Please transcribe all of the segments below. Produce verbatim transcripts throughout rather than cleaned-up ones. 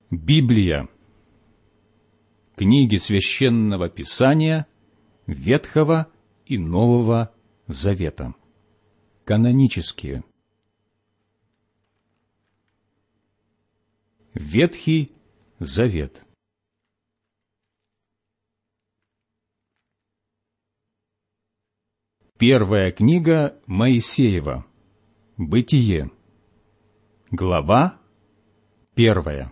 Библия. Книги Священного Писания Ветхого и Нового Завета. Канонические. Ветхий Завет. Первая книга Моисеева. Бытие. Глава первая.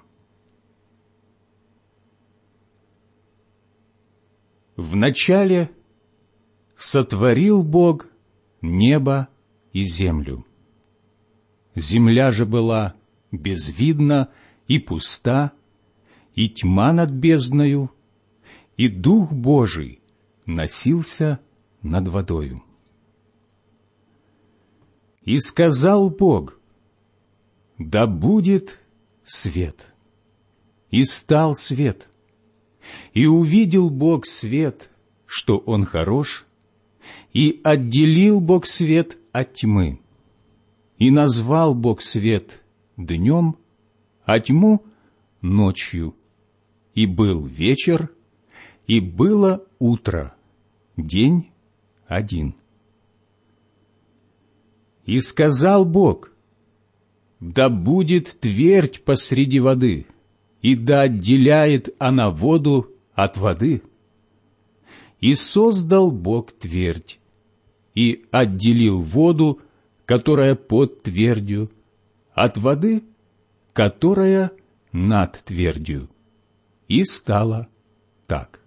Вначале сотворил Бог небо и землю. Земля же была безвидна и пуста, и тьма над бездною, и Дух Божий носился над водою. И сказал Бог: да будет свет. И стал свет. И увидел Бог свет, что он хорош, и отделил Бог свет от тьмы. И назвал Бог свет днем, а тьму ночью. И был вечер, и было утро, день один. И сказал Бог: да будет твердь посреди воды, и да отделяет она воду от воды. И создал Бог твердь, и отделил воду, которая под твердью, от воды, которая над твердью. И стало так.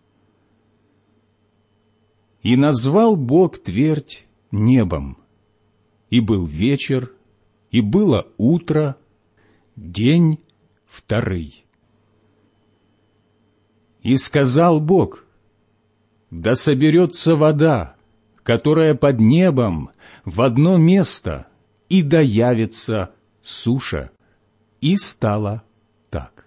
И назвал Бог твердь небом, и был вечер, и было утро, день второй. И сказал Бог: да соберется вода, которая под небом, в одно место, и да явится суша. И стало так.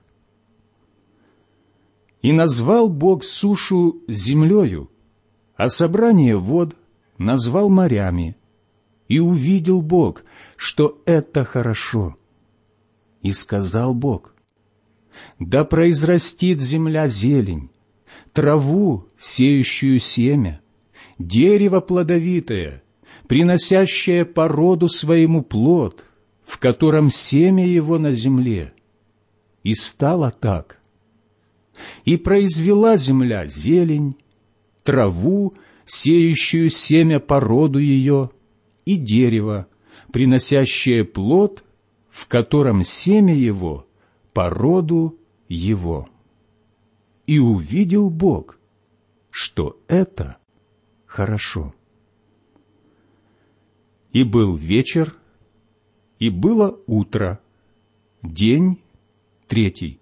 И назвал Бог сушу землею, а собрание вод назвал морями. И увидел Бог, что это хорошо. И сказал Бог: да произрастит земля зелень, траву, сеющую семя, дерево плодовитое, приносящее по роду своему плод, в котором семя его на земле. И стало так. И произвела земля зелень, траву, сеющую семя по роду ее, и дерево, приносящее плод, в котором семя его по роду его. И увидел Бог, что это хорошо. И был вечер, и было утро, день третий.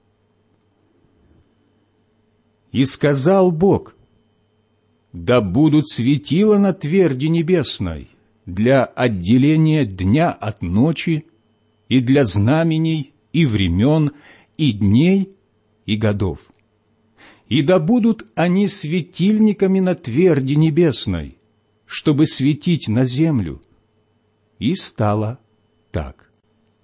И сказал Бог: да будут светила на тверди небесной для отделения дня от ночи, и для знамений, и времен, и дней, и годов. И да будут они светильниками на тверди небесной, чтобы светить на землю. И стало так.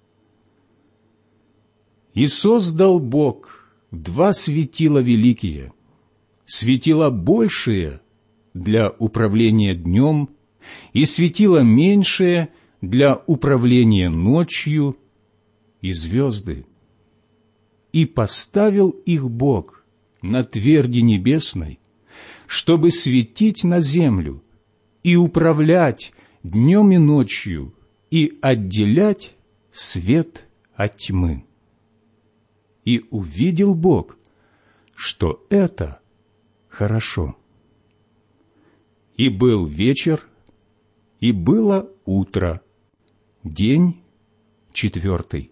И создал Бог два светила великие, светила большие для управления днем, и светило меньшее для управления ночью, и звезды. И поставил их Бог на тверди небесной, чтобы светить на землю, и управлять днем и ночью, и отделять свет от тьмы. И увидел Бог, что это хорошо. И был вечер, и было утро, день четвертый.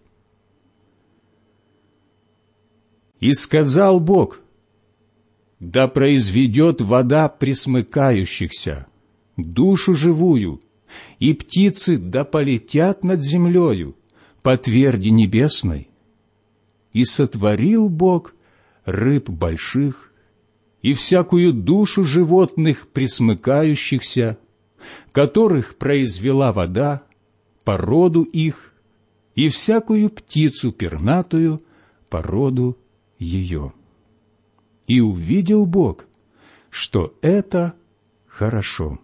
И сказал Бог: да произведет вода пресмыкающихся, душу живую, и птицы да полетят над землею по тверди небесной. И сотворил Бог рыб больших, и всякую душу животных пресмыкающихся, которых произвела вода, по роду их, и всякую птицу пернатую породу ее. И увидел Бог, что это хорошо.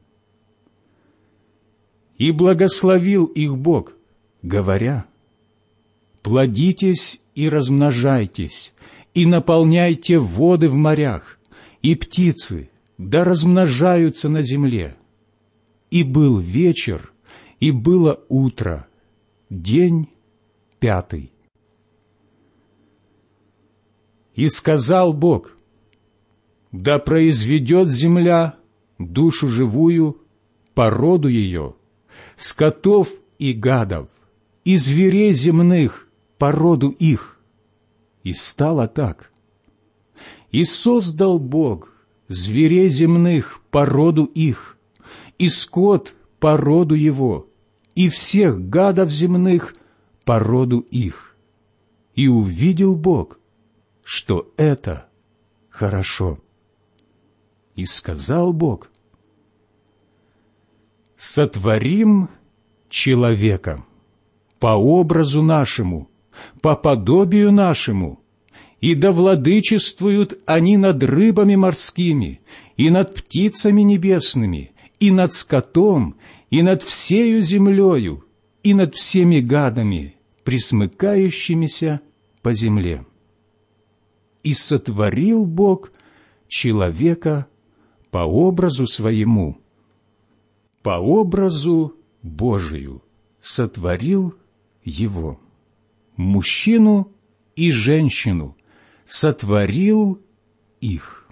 И благословил их Бог, говоря: плодитесь и размножайтесь, и наполняйте воды в морях, и птицы да размножаются на земле. И был вечер, и было утро, день пятый. И сказал Бог: да произведет земля душу живую, породу ее, скотов и гадов, и зверей земных, породу их. И стало так. И создал Бог зверей земных, породу их, и скот, породу его, и всех гадов земных, породу их. И увидел Бог, что это хорошо. И сказал Бог: сотворим человека по образу нашему, по подобию нашему, и да владычествуют они над рыбами морскими, и над птицами небесными, и над скотом, и над всею землею, и над всеми гадами, пресмыкающимися по земле. И сотворил Бог человека по образу своему, по образу Божию сотворил его, мужчину и женщину сотворил их.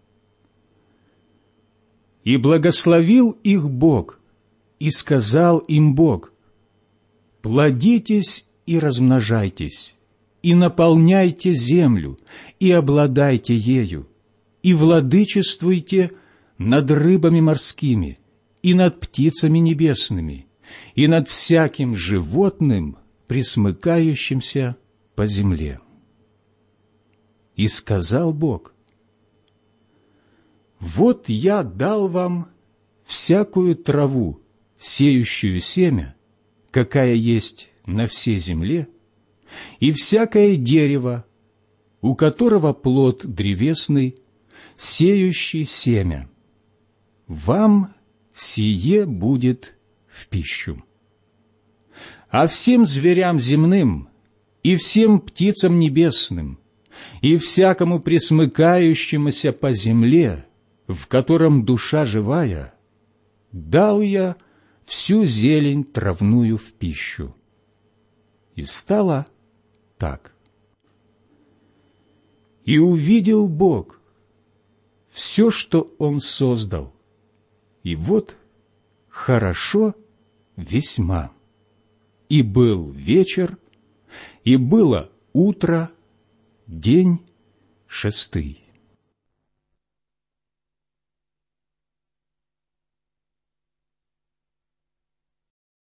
И благословил их Бог, и сказал им Бог: плодитесь и размножайтесь, и наполняйте землю, и обладайте ею, и владычествуйте над рыбами морскими, и над птицами небесными, и над всяким животным, пресмыкающимся по земле. И сказал Бог: вот я дал вам всякую траву, сеющую семя, какая есть на всей земле, и всякое дерево, у которого плод древесный, сеющий семя. Вам сие будет в пищу. А всем зверям земным, и всем птицам небесным, и всякому пресмыкающемуся по земле, в котором душа живая, дал я всю зелень травную в пищу. И стало так. И увидел Бог все, что Он создал, и вот хорошо весьма. И был вечер, и было утро, день шестый.